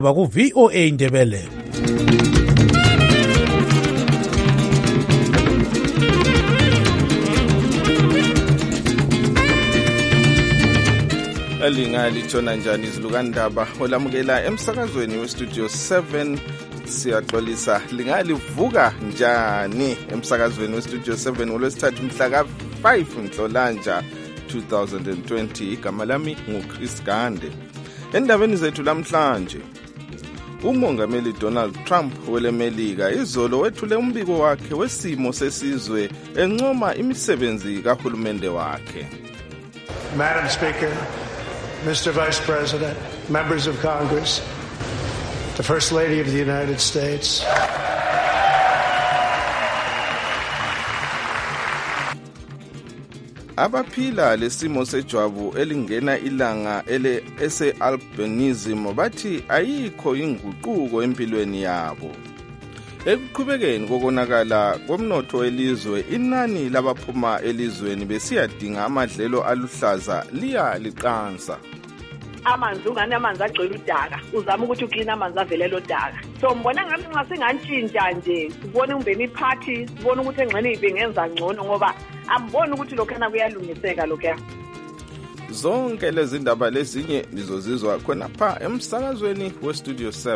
Baku VOA Indebele. Elingali tshona njani izilukandaba olamukela emsakazweni westudio 7 siyaxolisa lingalivuka njani emsakazweni westudio 7 ngolwesithathu mhla ka5 Nhlolanja 2020 igama lami nguChris Gande. Endabeni zethu namhlanje uMongameli Donald Trump welemelika izolo wethule umbiko wakhe wesimo sesizwe encoma imisebenzi kahulumende wakhe. Madam Speaker, Mr. Vice President, members of Congress, the First Lady of the United States. Abaphila lesimo sejwabu elingena ilanga ese-albinism bathi ayikho inguquko empilweni yabo. Ekuqhubekeni kokonakala komnotho welizwe, inani labaphuma elizweni besiyadinga amadlelo aluhlaza liya liqansa. Amanzi ungani amanzi agcwele udaka, uzama ukuthi uklina amanzi avelele odaka. So mbona ngathi nxa singantshintsha nje, sibone umbeni party, sibone ukuthi engxenye ibengenza ngcono ngoba amboni ukuthi lokhana kuyalungiseka lokho. Zonke lezi ndaba lezinye nizozizwa khona pha emsakazweni westudio 7.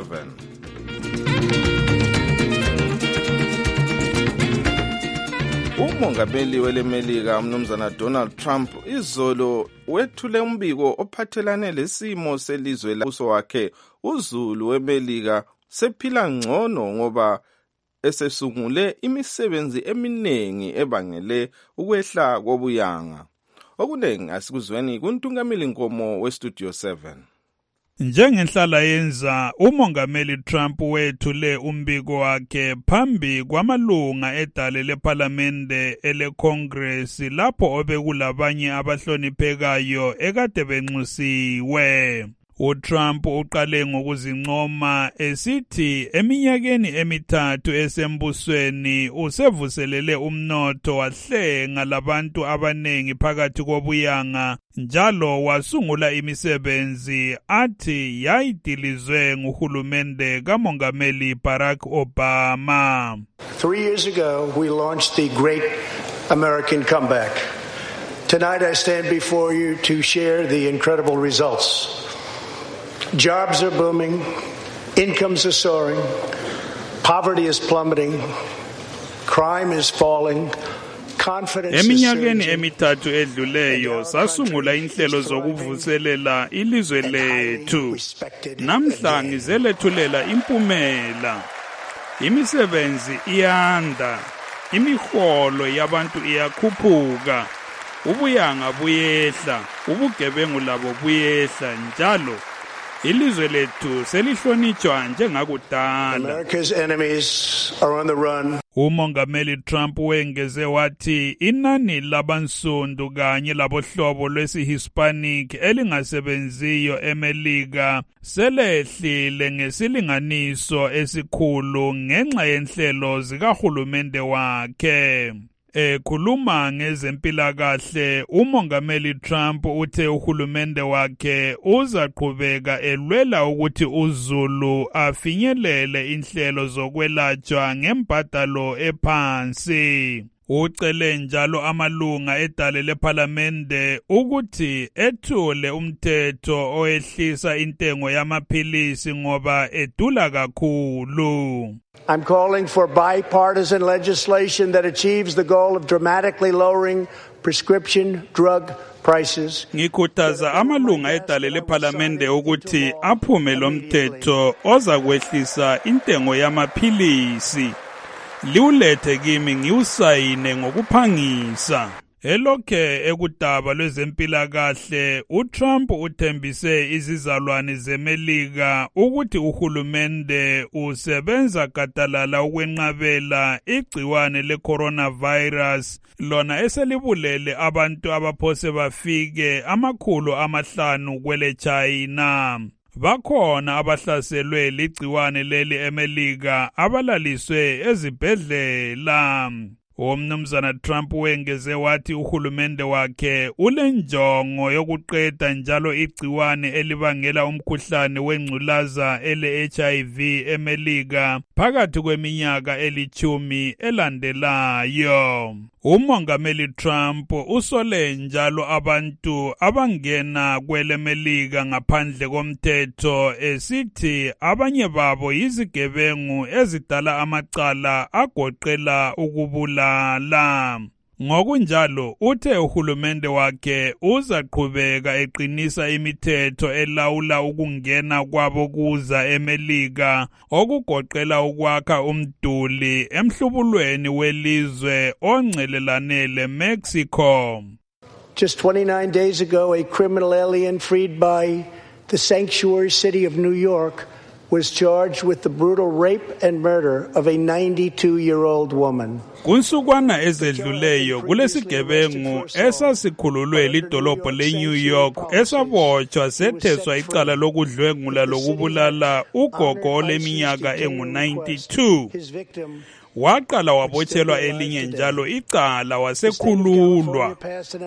Umongameli welemelika umnumzana Donald Trump izolo wethule umbiko ophathelane lesimo selizwe lakuso wakhe. Uzulu wemelika sephila ngcono ngoba esesungule imisebenzi eminengi ebangele ukwehla kobuyanga. Okunengi asikuzweni kuntungameli Nkomo westudio 7. Njengenhlala yenza uMongameli Trump wethule umbiko wakhe phambi kwamalunga edale leParliamente eleCongress lapho obekulabanye abahloniphekayo ekade benxusiwe. UTrump uqale ngokuzincoma esithi eminyakeni emithathu esembusweni usevuselele umnotho wahlenga labantu abanengi phakathi kobuyanga njalo wasungula imisebenzi athi yayidilizwe nguhulumende kaMongameli Barack Obama. 3 years ago, we launched the Great American Comeback. Tonight I stand before you to share the incredible results. Jobs are booming, incomes are soaring, poverty is plummeting, crime is falling, confidence is eminyakeni surging. emithathu edluleyo sasungula inhlelo zokuvuselela ilizwe lethu. Namhla ngizelethulela impumela. Imisebenzi iyanda, imiholo yabantu iyakhuphuka, ubuyanga buyehla, ubugebengu labo buyehla njalo. Ilizwe lethu selihlonitshwa njengakudala. America's enemies are on the run. uMongameli Trump wengeze wathi inani labansundu kanye labohlobo lwesihispanic elingasebenziyo eMelika selehlile ngesilinganiso esikhulu ngenxa yenhlelo zikahulumende wakhe. Ekhuluma ngezempilakahle uMongameli Trump uthe uhulumende wakhe uzaqhubeka elwela ukuthi uZulu afinyelele inhlelo zokwelatshwa ngembadalo ephansi. Ucele njalo amalunga edale leParliamente ukuthi ethule umthetho oyehlisa intengo yamaphilisi ngoba edula kakhulu. I'm calling for bipartisan legislation that achieves the goal of dramatically lowering prescription drug prices. Ngikhuthaza amalunga edale leParliamente ukuthi aphume lo mthetho ozakwehlisa intengo yamaphilisi. Liulethe kimi ngiusayine ngokuphangisa. Elokhe ekudaba lwezempilakahle, uTrump uthembise izizalwane zeMelika ukuthi uhulumende usebenza gadalala ukwenqabela igciwane le-coronavirus, lona eselibulele abantu abaphose bafike 500 kwele China. Bakhona abahlaselwe ligciwane leli eMelika abalaliswe ezibhedlela. Umnumzana Trump wengeze wathi uhulumende wakhe ulenjongo yokuqeda njalo igciwane elibangela umkhuhlane wengculaza ele-HIV eMelika phakathi kweminyaka eli-10 elandelayo. Umongameli Trump usole njalo abantu abangena kweleMelika ngaphandle komthetho esithi abanye babo yizigebengu ezidala amacala agoqela ukubulala. Ngokunjalo uthe uhulumende wakhe uzaqhubeka eqinisa imithetho elawula ukungena kwabo kuza eMelika okugoqela ukwakha umduli emhlubulweni welizwe oncelelane leMexico. Just 29 days ago, a criminal alien freed by the sanctuary city of New York was charged with the brutal rape and murder of a 92-year-old woman. Kunsukwana ezedluleyo kulesigebengu esasikhululwe lidolobho leNew York esabotshwa setheswa icala lokudlwengula lokubulala ugogo oleminyaka engu-92. Waqala wabotshelwa elinye njalo icala wasekhululwa.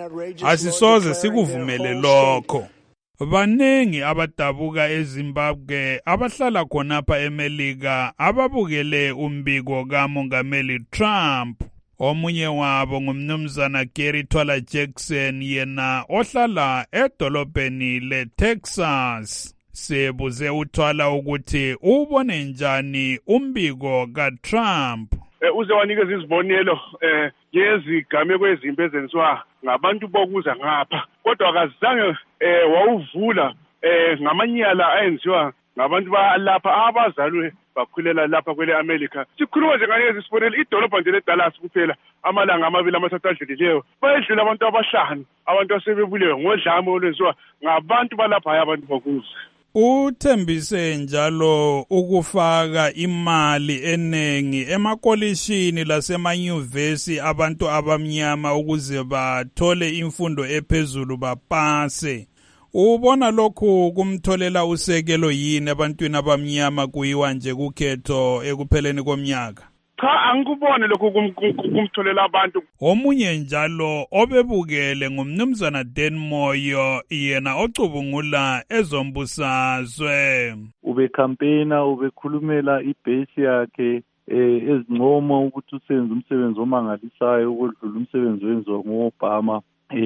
Asisoze sikuvumele lokho. Banengi abadabuka eZimbabwe abahlala khonapha eMelika ababukele umbiko kaMongameli Trump. Omunye wabo ngumnumzana Gary Twala Jackson yena ohlala edolobheni leTexas. Sebuze uThwala ukuthi ubone njani umbiko kaTrump. Uze wanikeza izibonelo yezigameko ezimbi ezenziwa ngabantu bokuza ngapha kodwa akazange wawuvula ngamanyala ayenziwa ngabantu balapha abazalwe bakhulela lapha kwele America. Sikhuluma nje nganikeza isibonelo idolobha nje leDallas kuphela amalanga amabili amathathu adlulileyo bayedlula abantu abahlanu abantu asebebulewe ngodlame olwenziwa ngabantu balapha abantu bokuza. Uthembise njalo ukufaka imali enengi emakolishini lasemanyuvesi abantu abamnyama ukuze bathole imfundo ephezulu bapase. Ubona lokhu kumtholela usekelo yini ebantwini abamnyama kuyiwa nje kukhetho ekupheleni komnyaka? Cha angikubone lokho kumtholela abantu. Omunye njalo obebukele ngumnumzana Dan Moyo yena ocubungula ezombusazwe. Ubekampena ubekhulumela ibase yakhe ezincomo ukuthi usenze umsebenzi omangalisayo ukodlula umsebenzi wenziwa ngoObama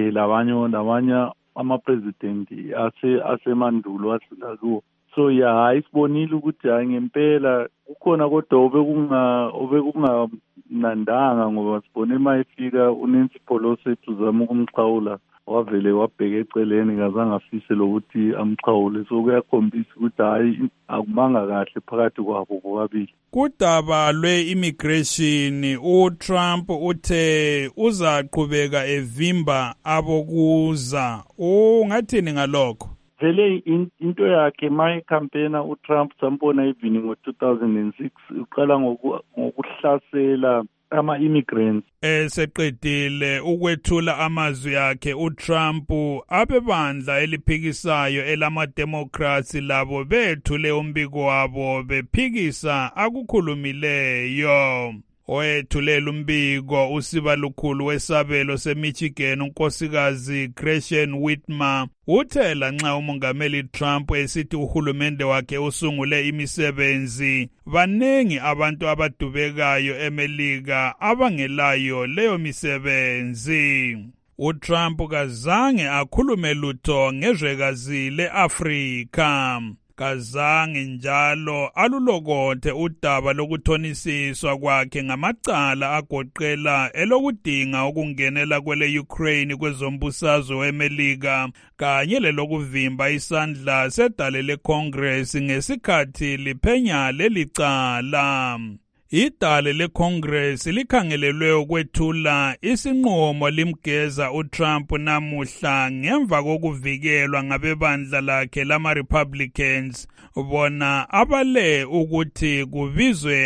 labanye ama-president asemandulo adlula kuwo. So isibonile ukuthi hayi ngempela kukhona kodwa obekunganandanga ngoba sibone mayefika uNancy Pelosi etuzama ukumxhawula wavele wabheka eceleni ngazange afise lokuthi amxhawule. So kuyakhombisa ukuthi hayi akumanga kahle phakathi kwabo bobabili. Kudaba lwe-immigration uTrump uthe uzaqhubeka evimba abokuza. Ungathini ngalokho? Vele into yakhe mayekampena uTrump sambona even ngo-2006 uqala ngokuhlasela ama-immigrants. Eseqedile ukwethula amazwi akhe uTrump abebandla eliphikisayo elama-Democrats labo bethule umbiko wabo bephikisa akukhulumileyo. Owethulela umbiko usibalukhulu wesabelo seMichigan unkosikazi Gretchen Whitmer uthe lanxa umongameli Trump esithi uhulumende wakhe usungule imisebenzi banengi abantu abadubekayo eMelika abangelayo leyo misebenzi. uTrump kazange akhulume lutho ngezwekazi leAfrika. Kazange njalo alulokothe udaba lokuthonisiswa kwakhe ngamacala agoqela elokudinga ukungenela kwele Ukraine kwezombusazwe weMelika kanye lelokuvimba isandla sedale leCongress ngesikhathi liphenya lelicala. Idale leCongress likhangelelwe ukwethula isinqumo limgeza uTrump namuhla ngemva kokuvikelwa ngabebandla lakhe lama-Republicans bona abale ukuthi kubizwe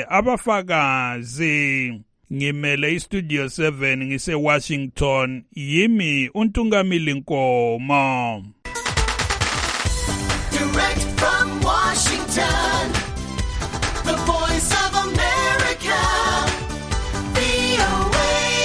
abafakazi. Ngimele iStudio 7 ngise-Washington, yimi uNtungamili Nkomo. Direct from Washington, the voice of America, VOA.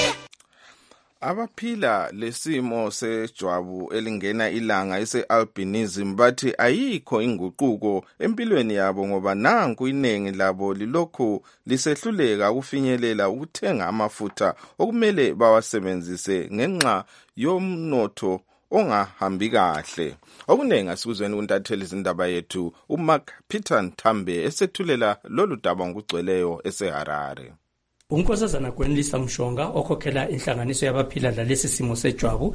Abaphila lesimo sejwabu elingena ilanga ese-albinism bathi ayikho inguquko empilweni yabo ngoba nanku iningi labo lilokhu lisehluleka ukufinyelela ukuthenga amafutha okumele bawasebenzise ngenxa yomnotho ongahambi kahle. Okuningi asikuzweni kuntatheli izindaba yethu uMark Peter Nthambe esethulela lolu daba ngokugcweleyo eseHarare. Unkosazana Gwenlisa Mshonga okhokhela inhlanganiso yabaphila lalesi simo sejwabu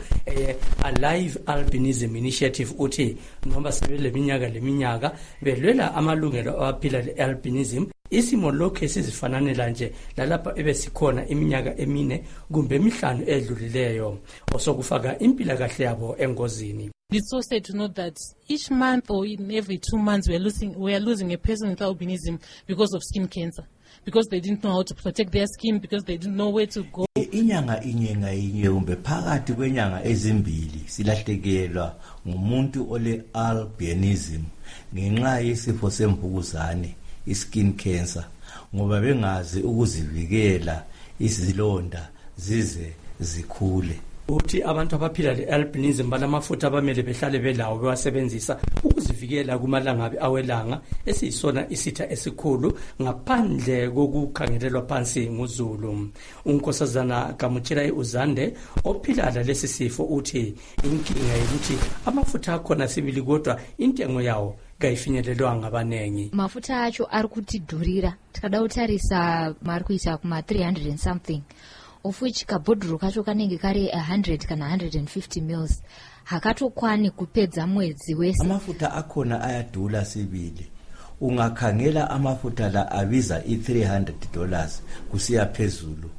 Alive Albinism Initiative uthi noma sebele minyaka belwela amalungelo abaphila le-albinism isimo lokho sizifananela nje lalapha ebesikhona iminyaka emine kumbe emihlanu edlulileyo osokufaka impila kahle yabo engozini. It's so sad to know that each month or in every 2 months we are losing a person with albinism because of skin cancer. Because they didn't know how to protect their skin, because they didn't know where to go. Inyanga inye kumbe phakathi kwenyanga ezimbili silahlekelwa ngumuntu ole albinism ngenxa yesifo semvukuzane iskin cancer ngoba bengazi ukuzivikela izilonda zize zikhule. Uthi abantu abaphila le-albinism balamafutha abamele behlale belawo bewasebenzisa ukuzivikela kumalangabi awelanga esiyisona isitha esikhulu ngaphandle kokukhangelelwa phansi nguzulu. Unkosazana Kamuchira Uzande ophila lesi sifo uthi inkinga yokuthi amafutha akhona sibili kodwa intengo yawo kayifinyelelwanga abanengi. Mafutha acho ari kutidhurira tikada kutarisa mari kuisa kuma 300 and something of which kabhodhoro kacho kanenge kari 100 kana 150 mils hakatokwani kupedza mwedzi wese. Amafuta akhona ayadula sibili. Ungakhangela amafuta la abiza $300 kusiya phezulu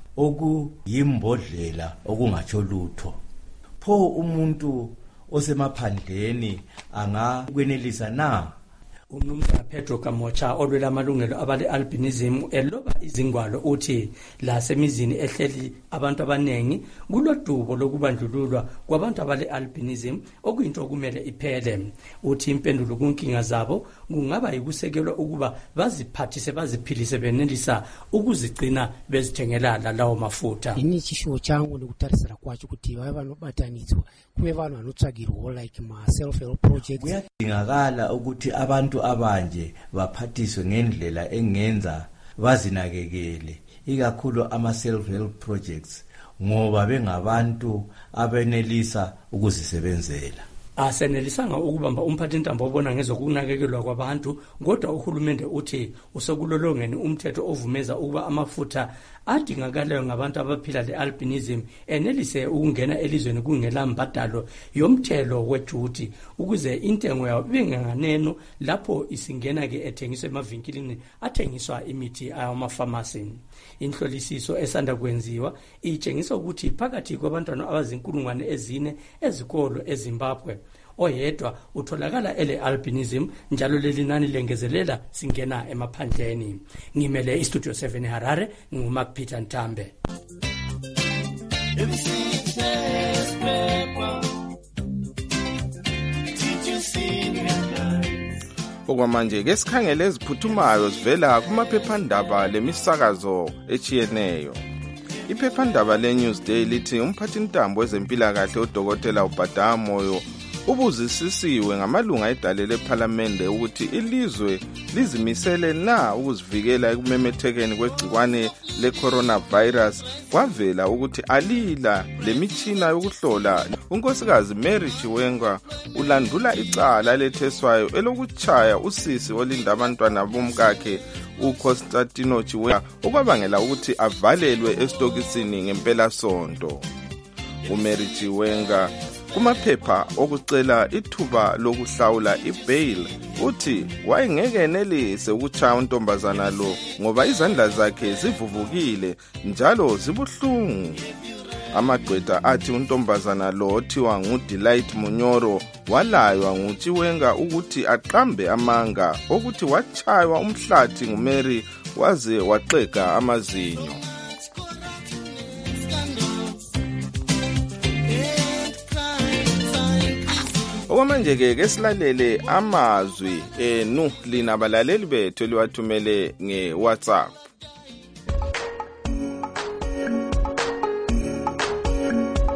okuyimbodlela okungatsho lutho. Pho umuntu osemaphandleni angakwenelisa na? Umnumzana Pedro Kamocha olwela amalungelo abale-albinism eloba izingwalo uthi la semizini ehleli abantu abanengi kulodubo lokubandlululwa kwabantu abale-albinism okuyinto okumele iphele. Uthi impendulo kunkinga zabo kungaba yikusekelwa ukuba baziphathise baziphilise benelisa ukuzigcina bezithengela lawo mafutha. Ini chishuwo changu nikutarisira kwacho kuti vaye vanobatanidzwa kuve vanhu vanotsvagirwawo like ma-self-help projects. Kuyadingakala ukuthi abantu abanje baphathiswe ngendlela engenza bazinakekele ikakhulu ama-self-help projects ngoba bengabantu abenelisa ukuzisebenzela. Asenelisanga ukubamba umphathintambo obona ngezokunakekelwa kwabantu kodwa uhulumende uthi usekulolongeni umthetho ovumeza ukuba amafutha adingakalayo ngabantu abaphila le-albinism enelise ukungena elizweni kungela mbadalo yomthelo wejuti ukuze intengo yawo ibenganeno lapho isingena-ke ethengiswa emavinkilini athengiswa imithi amafamasi. Inhlolisiso esanda kwenziwa itshengisa ukuthi phakathi kwabantwana abazinkulungwane ezine ezikolo eZimbabwe oyedwa utholakala ele-albinism njalo leli nani lengezelela singena emaphandleni. Ngimele iStudio 7 Harare nguMark Peter Nthambe. Okwamanje ke sikhangele eziphuthumayo zivela kumaphephandaba lemisakazo echiyeneyo. Iphephandaba leNewsday lithi umphathintambo wezempilakahle uDokotela uBhadama Moyo ubuzisisiwe ngamalunga edale lePhalamende ukuthi ilizwe lizimisele na ukuzivikela ekumemethekeni kwegciwane le-coronavirus kwavela ukuthi alila lemitshina yokuhlola. Unkosikazi Mary Chiwenga ulandula icala letheswayo elokuchaya usisi olinda abantwana bomkakhe uConstantino Chiwenga okwabangela ukuthi avalelwe esitokisini ngempela sonto. uMary Chiwenga kumaphepha okucela ithuba lokuhlawula ibail uthi wayengeke enelise ukuchaya untombazana lo ngoba izandla zakhe zivuvukile njalo zibuhlungu. Amagqwetha athi untombazana lo othiwa nguDelight Munyoro walaywa nguChiwenga ukuthi aqambe amanga ukuthi wachaywa umhlathi nguMary waze waxega amazinyo. Okwamanje ke silalele amazwi enu lina balaleli bethu liwathumele ngeWhatsApp.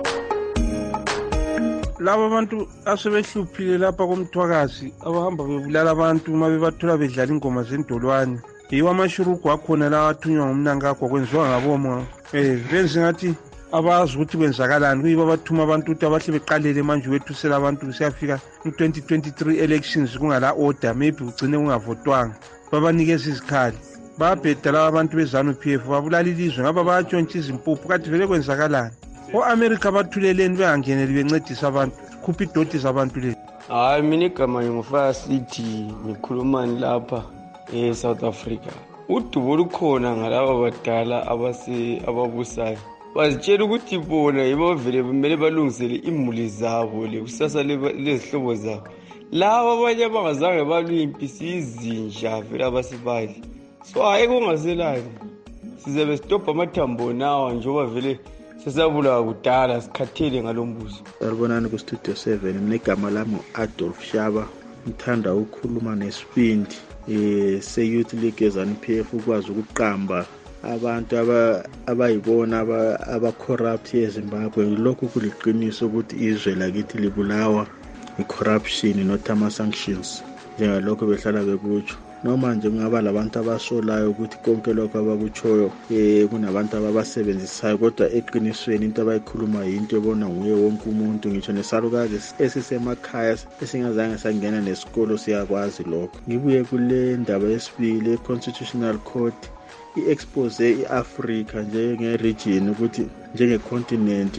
laba abantu asebehluphile lapha komthwakazi abahamba bebulala abantu uma bebathola bedlala ingoma zendolwane yiwo amashurugu akhona lawa athunywa ngumnankagwa kwenziwa ngabomo benze ngathi abazi ukuthi kwenzakalani kuyibo abathuma abantu ukuthi abahle beqalele manje wethusela abantu kusiyafika ku-2023 elections kungala order maybe ugcine kungavotwanga babanikeza izikhali babheda laba abantu bezanu-PF babulala ilizwe ngaba bayatshontsha izimpuphu kade vele kwenzakalani o-amerika bathuleleni bengangeneli bencedisa abantu khupha idoti zabantu lezi. Hayi mina igama ngingufaya sithi ngikhulumani lapha e-South Africa. Udubo lukhona ngalaba badala ababusayo bazitshela ukuthi bona yibo vele kumele balungisele imuli zabo lekusasa lezihlobo zabo. Laba abanye abangazange balwimpi sizinja vele abasibali so hayi kungaselani sizabe stopha amathambo nawa njengoba vele sesabulawa kudala sikhathele ngalombuzo. Salibonani ku Studio 7 mina igama lami Adolf Shaba ngithanda ukukhuluma nesibindi se-Youth League ZANU-PF ukwazi ukuqamba abantu abayibona aba-corrupt eZimbabwe. Lokhu kuliqiniso ukuthi izwe lakithi libulawa i-corruption not ama-sanctions njengalokho behlala bekutsho. Noma nje kungaba labantu abasolayo ukuthi konke lokho abakutshoyo kunabantu ababasebenzisayo kodwa eqinisweni into abayikhuluma yinto ebona nguye wonke umuntu ngisho nesalukazi esisemakhaya esingazange sangena nesikolo siyakwazi lokho. Ngibuye kule ndaba yesibili e-Constitutional Court i-expose i-Africa njenge-region ukuthi njenge-continent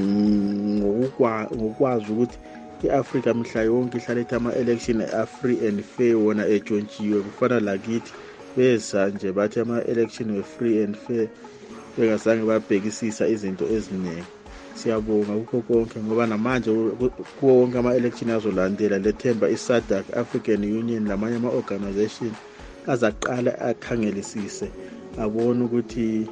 ngokwazi ukuthi i-Africa mhla yonke ihlala ithi ama-election a-free and fair wona etshontshiwe kufana lakithi beza nje bathi ama-election we-free and fair bengazange babhekisisa izinto eziningi. Siyabonga kukho konke ngoba namanje kuwo wonke ama-election azolandela lethemba i-SADC African Union namanye ama-organization azaqala akhangelisise abone ukuthi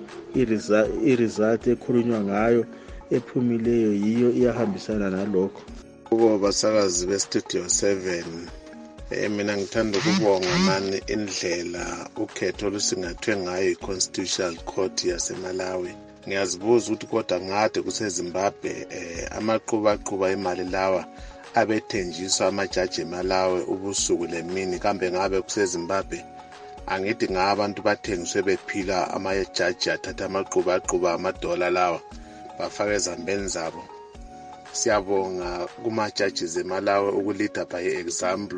i-result ekhulunywa ngayo ephumileyo yiyo iyahambisana nalokho. Basakazi be-Studio 7 mina ngithanda ukubonga mani indlela ukhetho olusingathwe ngayo i-Constitutional Court yaseMalawi. Ngiyazibuza ukuthi kodwa ngade kuseZimbabwe amaqhuba imali lawa abethenjiswa amajaji eMalawi ubusuku lemini kambe ngabe kuseZimbabwe angithi ngabantu bathengiswe bephila amajaji athatha amaqhuba amadola lawa bafaka ezambeni zabo. Siyabonga kumajaji eMalawi ukulida by example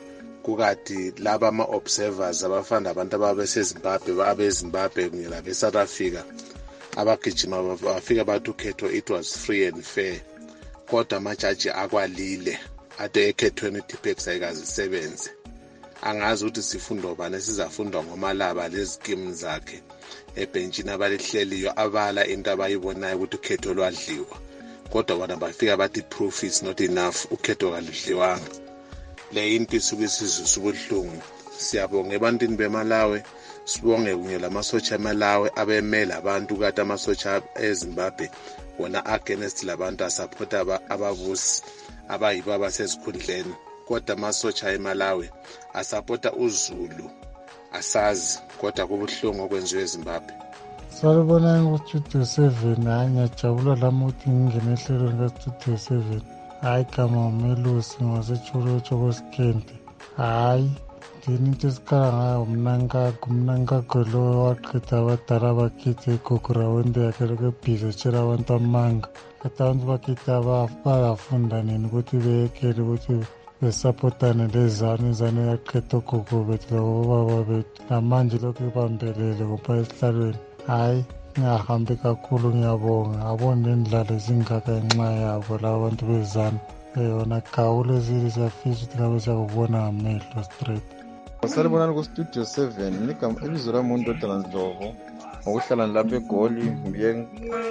kukati laba ama-observers abafanda abantu ababeseZimbabwe babezimbabwe kunye labe-South Africa abagijima bafika bathi ukhetho it was free and fair kodwa amajaji akwalile ade ekhethweni i-Tipex ayikazisebenze. Angazi ukuthi sifundo bani sizafundwa ngomalaba lezikimu zakhe ebhenjini abalihleliyo abala into abayibonayo ukuthi ukhetho lwadliwa kodwa bona bafika bathi proof is not enough ukhetho kalidliwanga. Le into isuke isizwe ubuhlungu. Siyabonga ebantwini beMalawi sibonge kunye lamasotsha eMalawi abemela abantu kade amasotsha eZimbabwe wona against labantu asupport ababusi abayibo abasezikhundleni kodwa amasotsha eMalawi asupporta uZulu asazi kodwa kubuhlungu okwenziwe eZimbabwe. Salibonani ku-Studio 7 hayi ngiyajabula lami ukuthi ngingene ehlelweni ka-Studio 7 hayi gama umelusi ngasetsholotsho kwesikende hayi ndini into esikhala ngayo umnankago lo waqeda abadala bakithi egogorawende yakhe lokhu ebhizi etshela abantu amanga kade abantu bakithi bayafunda nini ukuthi beyekele ukuthi besapotane lezanu izanu yaqeda ogogo bethu labobaba bethu namanje lokhu ibambelele kupha esihlalweni. Hayi ngiyahambe kakhulu ngiyabonga abone indlala ezingaka ngenxa yabo laba bantu bezanu yona gawule ezili siyafisa ukuthi ngabe siyakubona ngamehlo straight. Salibonani ku-Studio 7 ibizo lami uNdodana Ndlovu ngokuhlala lapha eGoli ngibuye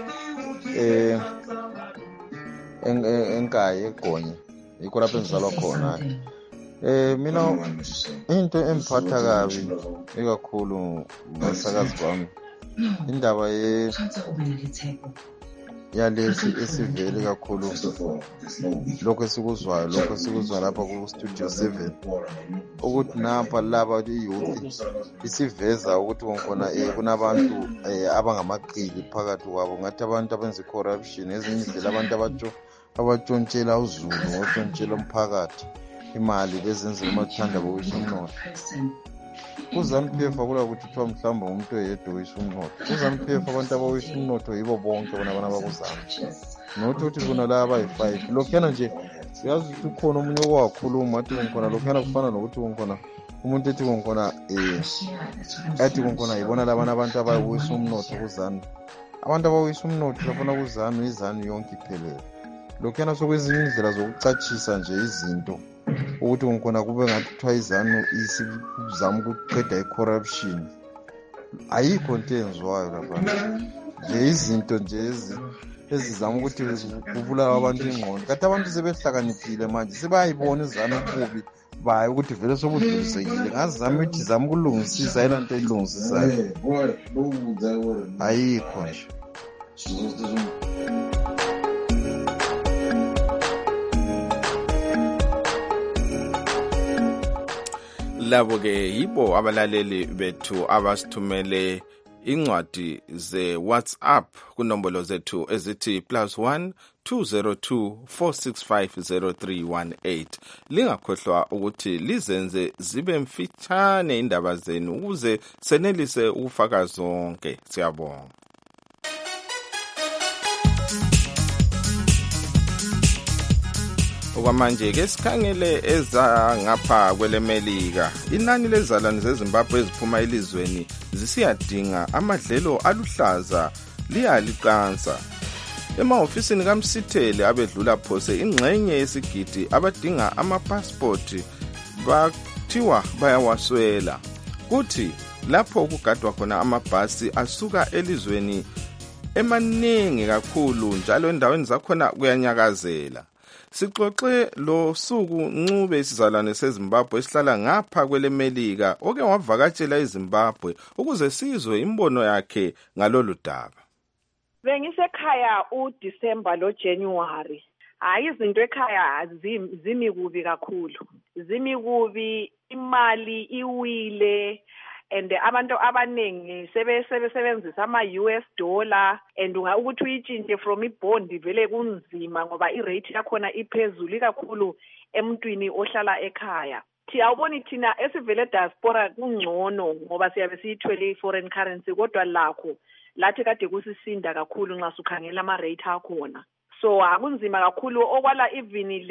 enkayi eGonye yikho lapho engizalwa khona. Mina into emphatha kabi ikakhulu masakazi bami indaba yalesi esivele kakhulu lokho esikuzwayo lapha ku-Studio 7 ukuthi napha laba i-youth isiveza ukuthi khona kunabantu abangamaqili phakathi kwabo ngathi abantu abenza i-corruption ezinye indlela abantu abatshontshela uzulu ngotshontshela umphakathi imali bezenzela amathanda bokuwisa umnotho. KuZANU-PF akula ukuthi kuthiwa mhlawumbe umuntu oyedwa owisa umnotho. KuZANU-PF abantu abawisa umnotho yibo bonke bona abana bakuzana. Nokuthi ukuthi bona la abayi-5 lokhuyana nje siyazi ukuthi ukhona omunye owakhuluma athi konkhona lokhuyana kufana nokuthi konkhona umuntu ethi konkhona athi konkhona yibona labana abantu abayawisa umnotho kuZANU. Abantu abawisa umnotho bafuna kuZANU izanu yonke iphelele. Lokhuyana sokwezinye indlela zokucatshisa nje izinto ukuthi konkhona kube ngathi kuthiwa izanu isizama ukuqeda i-corruption. Ayikho into eyenziwayo lapha nje izinto nje ezizama ukuthi kubulala abantu ingqondo. Kanti abantu sebehlakaniphile manje sebayayibona izanu kubi bayo ukuthi vele sobudlulisekile ngazama ukuthi zama ukulungisisa yena nto elungisisayo ayikho nje. Labo ke yibo abalaleli bethu abasithumele incwadi ze WhatsApp kunombolo zethu ezithi +1 202 465 0318. Lingakhohlwa ukuthi lizenze zibe mfitshane indaba zenu ukuze senelise ukufaka zonke. Siyabonga. Okwamanje ke sikhangele eza ngapha kwelemelika. Inani lezalwane zeZimbabwe eziphuma elizweni zisiyadinga amadlelo aluhlaza liyaliqansa. Emahofisini kaMsithele abedlula phose ingxenye yesigidi abadinga amapassport bathiwa bayawaswela. Kuthi lapho kugadwa khona amabhasi asuka elizweni emaningi kakhulu njalo endaweni zakhona kuyanyakazela. Sixoxe lo suku Ncube isizalwane seZimbabwe esihlala ngapha kwelemelika oke wavakatshela eZimbabwe ukuze sizwe imbono yakhe ngalolu daba. Bengisekhaya uDisemba lo January. Hayi izinto ekhaya zimikubi kakhulu. Zimikubi imali iwile and abantu abanengi sebesebenzisa ama-US dollar and ukuthi uyitshintshe from ibond vele kunzima ngoba irate yakhona iphezulu kakhulu emntwini ohlala ekhaya. Awuboni thina esivele diaspora kungcono ngoba siyabe siyithwele i-foreign currency kodwa lakho lathi kade kusisinda kakhulu nxa sukhangela ama-rate akhona. So akunzima kakhulu okwala even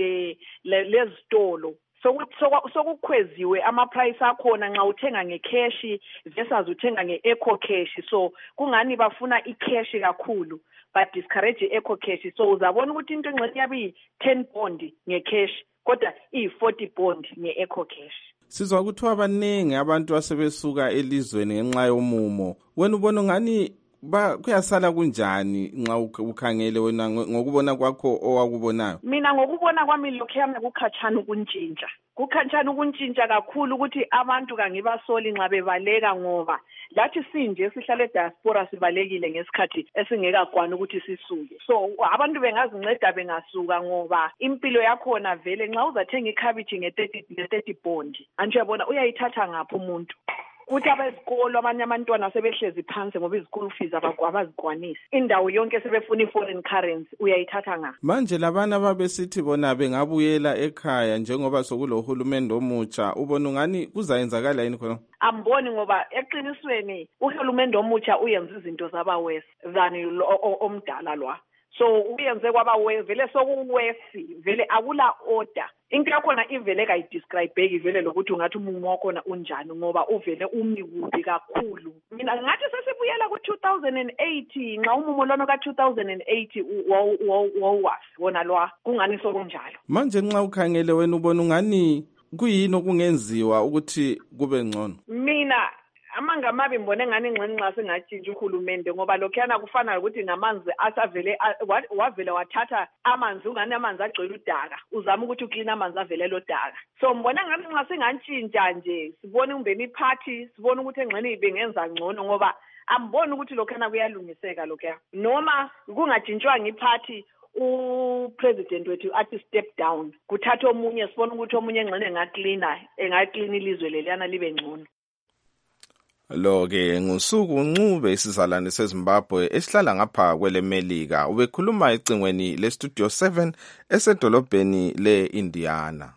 lezitolo. Sokukhweziwe ama-price akhona nxa uthenga ngecash versus uthenga nge-eco cash. So kungani bafuna i-cash kakhulu but discourage i-eco cash. So uzabona ukuthi into engxenye yabi 10 bond ngecash kodwa i-40 bond nge-eco cash. Sizwa kuthiwa abaningi abantu asebesuka elizweni ngenxa yomumo. Wena ubona ngani kuyasala kunjani nxa ukhangele wena ngokubona kwakho owakubonayo? Mina ngokubona kwami lokho yami kukhatshana ukuntshintsha. Kukhatshana ukuntshintsha kakhulu ukuthi abantu kangibasoli nxa bebaleka ngoba lathi sinje sihlale diaspora sibalekile ngesikhathi esingekagwana ukuthi sisuke. So abantu bengazinceda bengasuka ngoba impilo yakhona vele nxa uzathenga ikhabithi nge-30 bond anje yabona uyayithatha ngapha umuntu. Uthi abezikolo abanye abantwana sebehlezi phansi ngoba izikolo fees abazikwanisi. Indawo yonke sebefuna i-foreign currency uyayithatha nga. Manje labana babesithi bona bengabuyela ekhaya njengoba sokulo hulumende omutsha ubona ngani kuzayenzakala yini khona? Amboni ngoba eqinisweni uhulumende omutsha uyenza izinto zaba worse than omdala lwa. So uyenze kwaba vele sokuwesi vele akula order. Into yakhona ivele kayidescribe vele lokuthi ungathi umumo wakhona unjani ngoba uvele umikubi kakhulu. Mina ngathi sesibuyela ku-2008 nxa umumo lona ka-2008 wawuwafi wona lwa kungani sokunjalo. Manje nxa ukhangele wena ubona ungani kuyini okungenziwa ukuthi kube ngcono? Mina amanga mabi mbone ngani ngxenye nxa singatshintsha uhulumende ngoba lokhuyana kufana ukuthi ngamanzi asavele wavele wathatha amanzi ungani amanzi agcwele udaka uzama ukuthi uklina amanzi avele lo daka. So mbona ngani nxa singatshintsha nje sibone umbeni iphathi sibone ukuthi engxenye ibengenza ngcono ngoba amboni ukuthi lokhuyana kuyalungiseka lokhuya noma kungatshintshwanga iphathi upresident wethu athi step down kuthatha omunye sibone ukuthi omunye engxenye engaklina ilizwe leliyana libe ngcono. Lo-ke ngusuku Ncube isizalwane seZimbabwe esihlala ngapha kwelemelika ubekhuluma ecingweni leStudio 7 esedolobheni le-Indiana.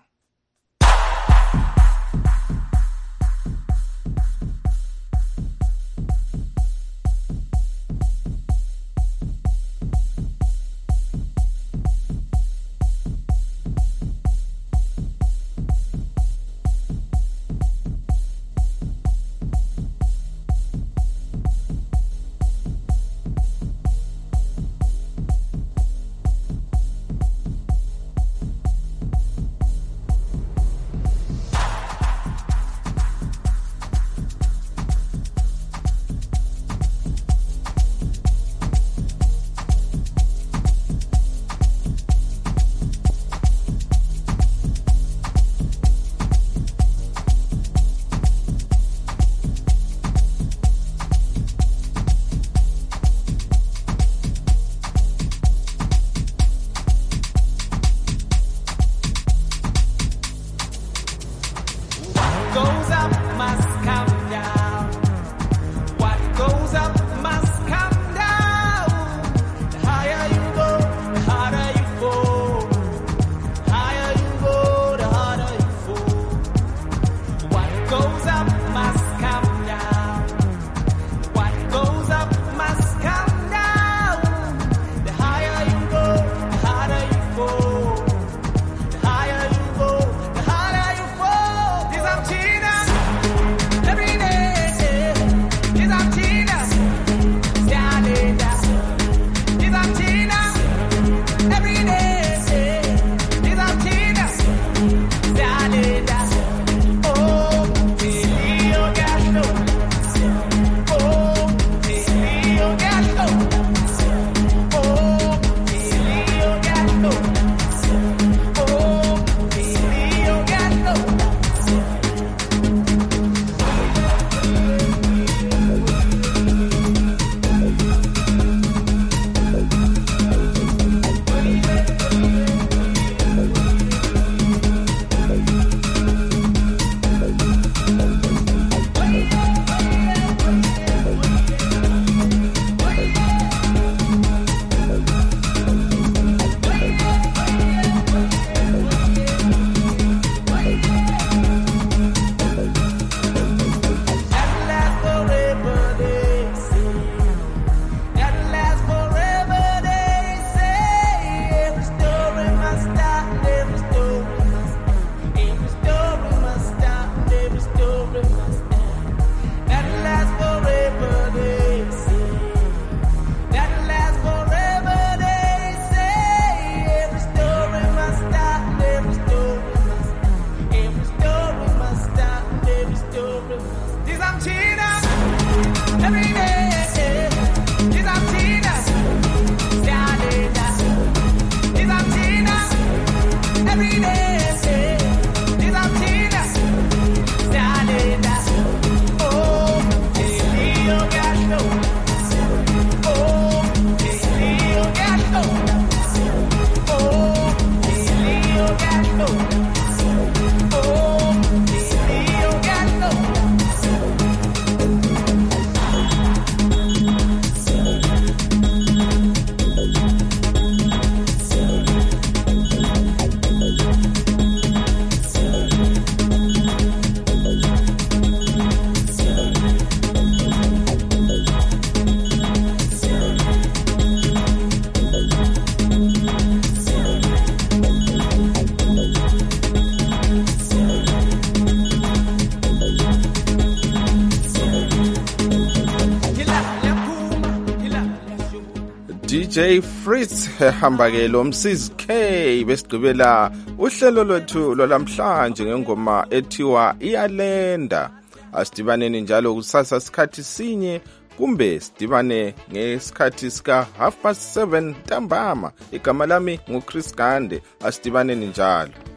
DJ Fritz ehamba ke lo Msizi K besigqibela uhlelo lwethu lolamhlanje ngengoma ethiwa iyalenda. Asidibaneni njalo kusasa sikhathi sinye kumbe sidibane ngesikhathi sika 7:30 ntambama. Igama lami nguChris Gande. Asidibaneni njalo.